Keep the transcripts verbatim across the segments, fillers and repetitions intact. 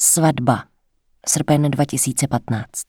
Svatba. Srpen dva tisíce patnáct.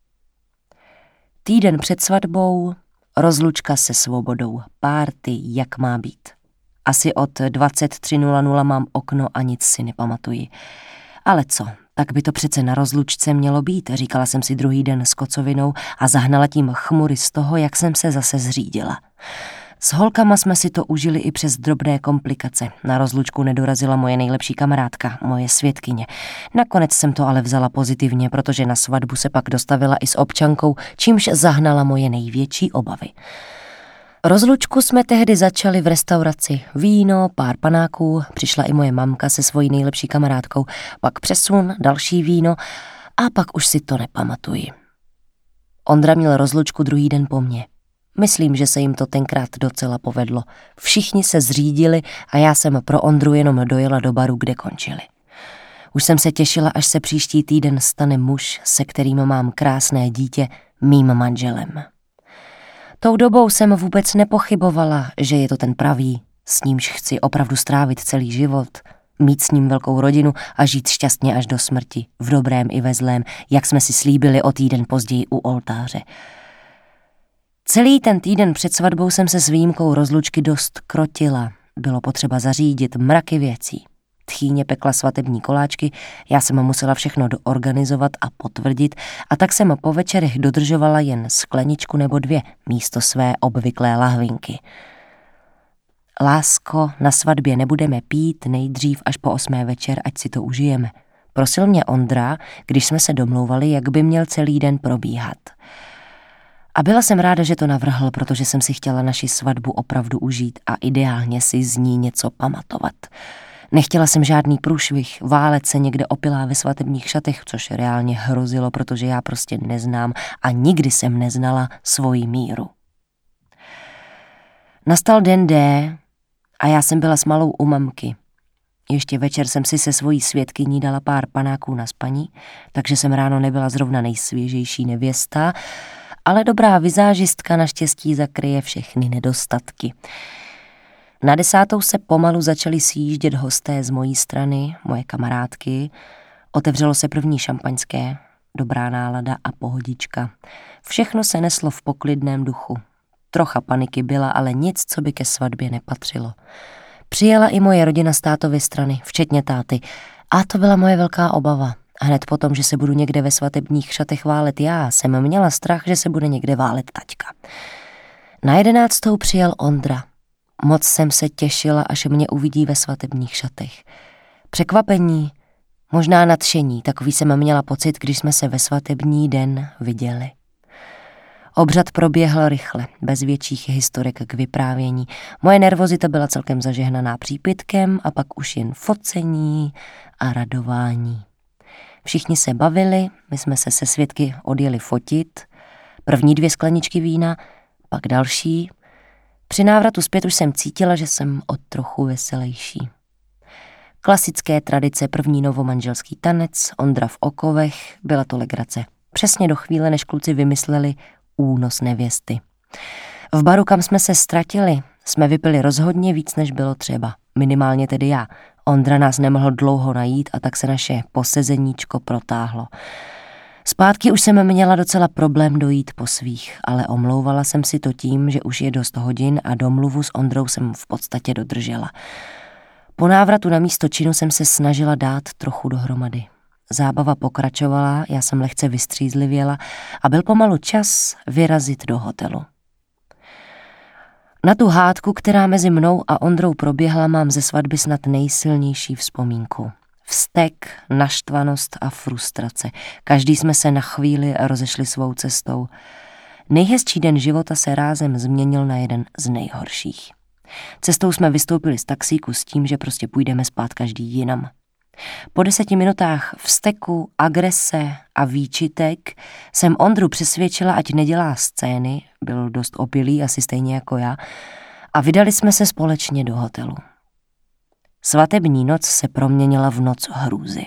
Týden před svatbou, rozlučka se svobodou, párty, jak má být. Asi od dvacet tři nula nula mám okno a nic si nepamatuji. Ale co, tak by to přece na rozlučce mělo být, říkala jsem si druhý den s kocovinou a zahnala tím chmury z toho, jak jsem se zase zřídila. S holkama jsme si to užili i přes drobné komplikace. Na rozlučku nedorazila moje nejlepší kamarádka, moje svědkyně. Nakonec jsem to ale vzala pozitivně, protože na svatbu se pak dostavila i s občankou, čímž zahnala moje největší obavy. Rozlučku jsme tehdy začali v restauraci. Víno, pár panáků, přišla i moje mamka se svojí nejlepší kamarádkou, pak přesun, další víno a pak už si to nepamatuji. Ondra měl rozlučku druhý den po mně. Myslím, že se jim to tenkrát docela povedlo. Všichni se zřídili a já jsem pro Ondru jenom dojela do baru, kde končili. Už jsem se těšila, až se příští týden stane muž, se kterým mám krásné dítě, mým manželem. Tou dobou jsem vůbec nepochybovala, že je to ten pravý, s nímž chci opravdu strávit celý život, mít s ním velkou rodinu a žít šťastně až do smrti, v dobrém i ve zlém, jak jsme si slíbili o týden později u oltáře. Celý ten týden před svatbou jsem se s výjimkou rozlučky dost krotila. Bylo potřeba zařídit mraky věcí. Tchýně pekla svatební koláčky, já jsem musela všechno doorganizovat a potvrdit a tak jsem po večerech dodržovala jen skleničku nebo dvě místo své obvyklé lahvinky. Lásko, na svatbě nebudeme pít nejdřív až po osmé večer, ať si to užijeme. Prosil mě Ondra, když jsme se domlouvali, jak by měl celý den probíhat. A byla jsem ráda, že to navrhl, protože jsem si chtěla naši svatbu opravdu užít a ideálně si z ní něco pamatovat. Nechtěla jsem žádný průšvih, válet se někde opilá ve svatebních šatech, což reálně hrozilo, protože já prostě neznám a nikdy jsem neznala svoji míru. Nastal den D a já jsem byla s malou u mamky. Ještě večer jsem si se svojí svědkyní dala pár panáků na spaní, takže jsem ráno nebyla zrovna nejsvěžejší nevěsta, ale dobrá vizážistka naštěstí zakryje všechny nedostatky. Na desátou se pomalu začali sjíždět hosté z mojí strany, moje kamarádky. Otevřelo se první šampaňské, dobrá nálada a pohodička. Všechno se neslo v poklidném duchu. Trocha paniky byla, ale nic, co by ke svatbě nepatřilo. Přijela i moje rodina z tátovy strany, včetně táty. A to byla moje velká obava. Hned potom, že se budu někde ve svatebních šatech válet já, jsem měla strach, že se bude někde válet taťka. Na jedenáctou přijel Ondra. Moc jsem se těšila, až mě uvidí ve svatebních šatech. Překvapení, možná nadšení, takový jsem měla pocit, když jsme se ve svatební den viděli. Obřad proběhl rychle, bez větších historek k vyprávění. Moje nervozita byla celkem zažehnaná přípitkem a pak už jen focení a radování. Všichni se bavili, my jsme se se svědky odjeli fotit, první dvě skleničky vína, pak další. Při návratu zpět už jsem cítila, že jsem o trochu veselější. Klasické tradice, první novomanželský tanec, Ondra v okovech, byla to legrace. Přesně do chvíle, než kluci vymysleli únos nevěsty. V baru, kam jsme se ztratili, jsme vypili rozhodně víc, než bylo třeba. Minimálně tedy já. Ondra nás nemohl dlouho najít a tak se naše posezeníčko protáhlo. Zpátky už jsem měla docela problém dojít po svých, ale omlouvala jsem si to tím, že už je dost hodin a domluvu s Ondrou jsem v podstatě dodržela. Po návratu na místo činu jsem se snažila dát trochu dohromady. Zábava pokračovala, já jsem lehce vystřízlivěla a byl pomalu čas vyrazit do hotelu. Na tu hádku, která mezi mnou a Ondrou proběhla, mám ze svatby snad nejsilnější vzpomínku. Vztek, naštvanost a frustrace. Každý jsme se na chvíli rozešli svou cestou. Nejhezčí den života se rázem změnil na jeden z nejhorších. Cestou jsme vystoupili z taxíku s tím, že prostě půjdeme spát každý jinam. Po deseti minutách vzteku, agrese a výčitek jsem Ondru přesvědčila, ať nedělá scény, byl dost opilý, asi stejně jako já, a vydali jsme se společně do hotelu. Svatební noc se proměnila v noc hrůzy.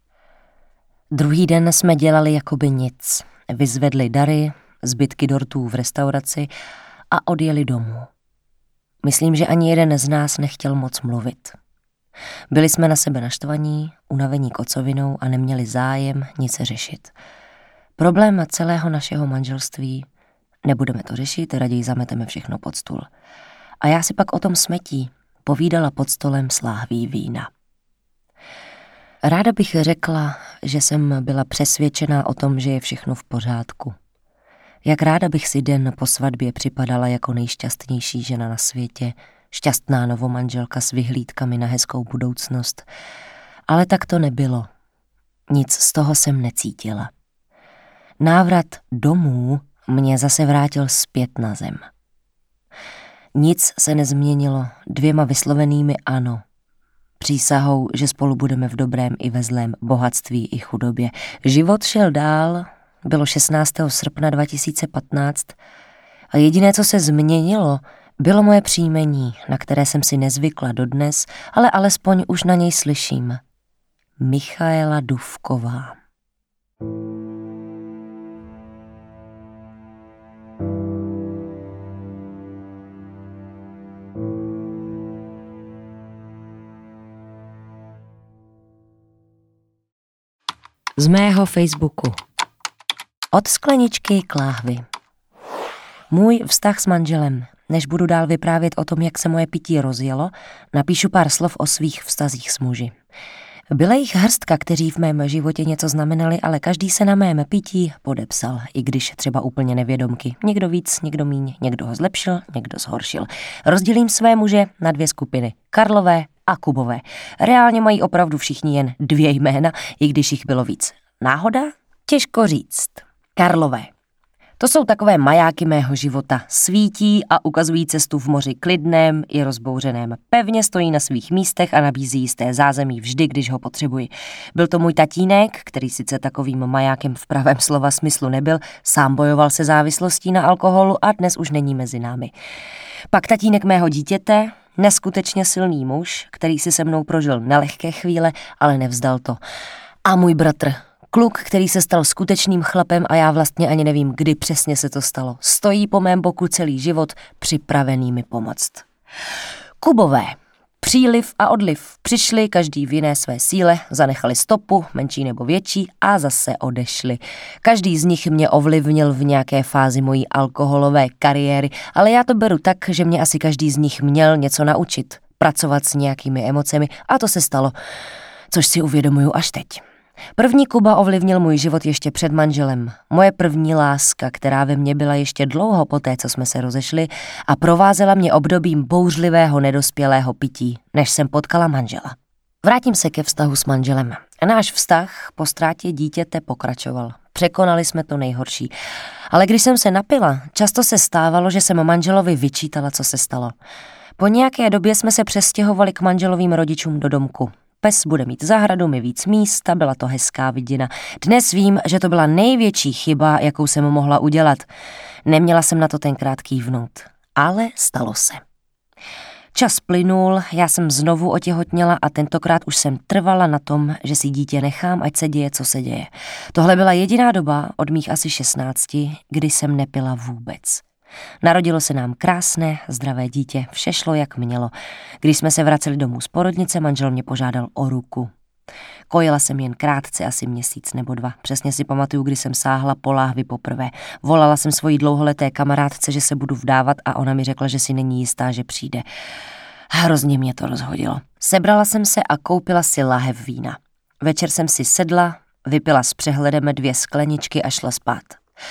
Druhý den jsme dělali jakoby nic. Vyzvedli dary, zbytky dortů v restauraci a odjeli domů. Myslím, že ani jeden z nás nechtěl moc mluvit. Byli jsme na sebe naštvaní, unavení kocovinou a neměli zájem nic řešit. Problém celého našeho manželství: nebudeme to řešit, raději zameteme všechno pod stůl. A já si pak o tom smetí povídala pod stolem s láhví vína. Ráda bych řekla, že jsem byla přesvědčená o tom, že je všechno v pořádku. Jak ráda bych si den po svatbě připadala jako nejšťastnější žena na světě, šťastná novomanželka s vyhlídkami na hezkou budoucnost. Ale tak to nebylo. Nic z toho jsem necítila. Návrat domů mě zase vrátil zpět na zem. Nic se nezměnilo dvěma vyslovenými ano. Přísahou, že spolu budeme v dobrém i ve zlém, bohatství i chudobě. Život šel dál, bylo šestnáctého srpna dva tisíce patnáct a jediné, co se změnilo, bylo moje příjmení, na které jsem si nezvykla dodnes, ale alespoň už na něj slyším. Michaela Dufková. Z mého Facebooku. Od skleničky k láhvi. Můj vztah s manželem. Než budu dál vyprávět o tom, jak se moje pití rozjelo, napíšu pár slov o svých vztazích s muži. Byla jich hrstka, kteří v mém životě něco znamenali, ale každý se na mém pití podepsal, i když třeba úplně nevědomky. Někdo víc, někdo míň, někdo ho zlepšil, někdo zhoršil. Rozdělím své muže na dvě skupiny. Karlové a Kubové. Reálně mají opravdu všichni jen dvě jména, i když jich bylo víc. Náhoda? Těžko říct. Karlové. To jsou takové majáky mého života. Svítí a ukazují cestu v moři klidném i rozbouřeném. Pevně stojí na svých místech a nabízí jisté zázemí vždy, když ho potřebuji. Byl to můj tatínek, který sice takovým majákem v pravém slova smyslu nebyl, sám bojoval se závislostí na alkoholu a dnes už není mezi námi. Pak tatínek mého dítěte, neskutečně silný muž, který si se mnou prožil nelehké chvíle, ale nevzdal to. A můj bratr, kluk, který se stal skutečným chlapem a já vlastně ani nevím, kdy přesně se to stalo. Stojí po mém boku celý život, připravený mi pomoct. Kubové. Příliv a odliv. Přišli každý v jiné své síle, zanechali stopu, menší nebo větší, a zase odešli. Každý z nich mě ovlivnil v nějaké fázi mojí alkoholové kariéry, ale já to beru tak, že mě asi každý z nich měl něco naučit, pracovat s nějakými emocemi, a to se stalo, což si uvědomuju až teď. První Kuba ovlivnil můj život ještě před manželem. Moje první láska, která ve mně byla ještě dlouho poté, co jsme se rozešli, a provázela mě obdobím bouřlivého nedospělého pití, než jsem potkala manžela. Vrátím se ke vztahu s manželem. Náš vztah po ztrátě dítěte pokračoval. Překonali jsme to nejhorší. Ale když jsem se napila, často se stávalo, že jsem manželovi vyčítala, co se stalo. Po nějaké době jsme se přestěhovali k manželovým rodičům do domku. Pes bude mít zahradu, mi víc místa, byla to hezká vidina. Dnes vím, že to byla největší chyba, jakou jsem mohla udělat. Neměla jsem na to tenkrát kývnout, ale stalo se. Čas plynul, já jsem znovu otěhotněla a tentokrát už jsem trvala na tom, že si dítě nechám, ať se děje, co se děje. Tohle byla jediná doba od mých asi šestnácti, kdy jsem nepila vůbec. Narodilo se nám krásné, zdravé dítě, vše šlo jak mělo. Když jsme se vraceli domů z porodnice, manžel mě požádal o ruku. Kojila jsem jen krátce, asi měsíc nebo dva. Přesně si pamatuju, kdy jsem sáhla po láhvi poprvé. Volala jsem svojí dlouholeté kamarádce, že se budu vdávat, a ona mi řekla, že si není jistá, že přijde. Hrozně mě to rozhodilo. Sebrala jsem se a koupila si láhev vína. Večer jsem si sedla, vypila s přehledem dvě skleničky a šla spát.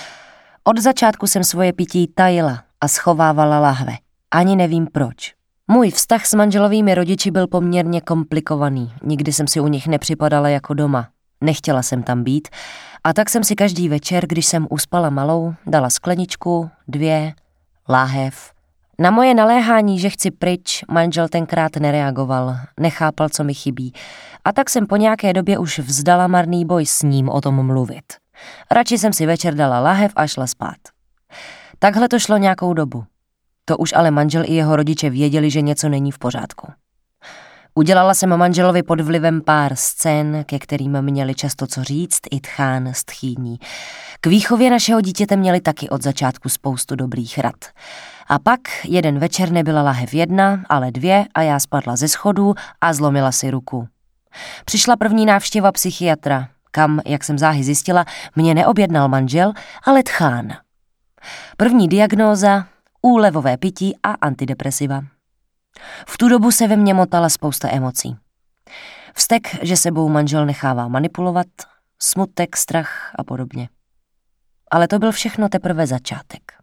Od začátku jsem svoje pití tajila a schovávala lahve. Ani nevím proč. Můj vztah s manželovými rodiči byl poměrně komplikovaný. Nikdy jsem si u nich nepřipadala jako doma. Nechtěla jsem tam být, a tak jsem si každý večer, když jsem uspala malou, dala skleničku, dvě, láhev. Na moje naléhání, že chci pryč, manžel tenkrát nereagoval, nechápal, co mi chybí. A tak jsem po nějaké době už vzdala marný boj s ním o tom mluvit. Radši jsem si večer dala lahev a šla spát. Takhle to šlo nějakou dobu. To už ale manžel i jeho rodiče věděli, že něco není v pořádku. Udělala jsem manželovi pod vlivem pár scén, ke kterým měli často co říct, i tchán s tchýní. K výchově našeho dítěte měli taky od začátku spoustu dobrých rad. A pak jeden večer nebyla lahev jedna, ale dvě a já spadla ze schodů a zlomila si ruku. Přišla první návštěva psychiatra, kam, jak jsem záhy zjistila, mě neobjednal manžel, ale tchán. První diagnóza, úlevové pití a antidepresiva. V tu dobu se ve mně motala spousta emocí. Vztek, že sebou manžel nechává manipulovat, smutek, strach a podobně. Ale to byl všechno teprve začátek.